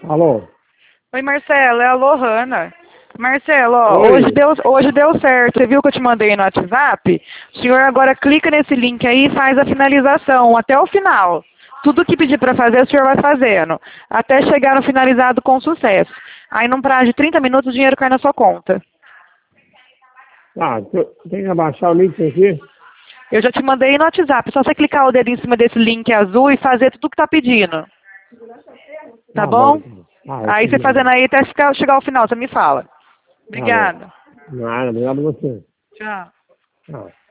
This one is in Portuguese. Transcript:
Alô? Oi, Marcelo, é a Lohana. Marcelo, ó, Oi. hoje deu certo. Você viu que eu te mandei no WhatsApp? O senhor agora clica nesse link aí e faz a finalização até o final. Tudo que pedir para fazer, o senhor vai fazendo. Até chegar no finalizado com sucesso. Aí, num prazo de 30 minutos, o dinheiro cai na sua conta. Ah, tem que abaixar o link aqui? Eu já te mandei no WhatsApp. Só você clicar o dedo em cima desse link azul e fazer tudo que tá pedindo. Tá bom? Aí você fazendo aí até chegar ao final, você me fala. Obrigada. Nada, obrigado a você. Tchau. Tchau.